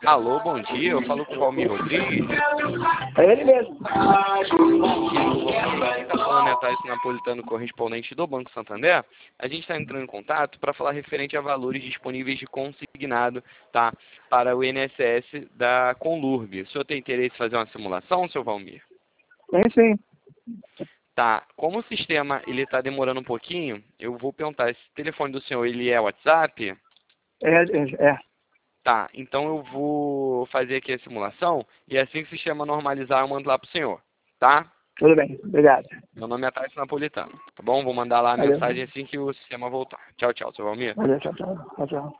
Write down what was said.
Alô, bom dia. Eu falo com o Valmir Rodrigues. É ele mesmo. Quem está falando é Thais Napolitano, correspondente do Banco Santander. A gente está entrando em contato para falar referente a valores disponíveis de consignado, tá, para o INSS da Conlurb. O senhor tem interesse em fazer uma simulação, seu Valmir? Tem sim. Tá, como o sistema está demorando um pouquinho, eu vou perguntar, esse telefone do senhor ele é WhatsApp? É. Tá, então eu vou fazer aqui a simulação e assim que o sistema normalizar eu mando lá pro senhor, tá? Tudo bem. Obrigado. Meu nome é Thais Napolitano, tá bom? Vou mandar lá a Valeu. mensagem assim que o sistema voltar. Tchau, tchau, seu Valmir. Valeu, tchau, tchau. Tchau, tchau.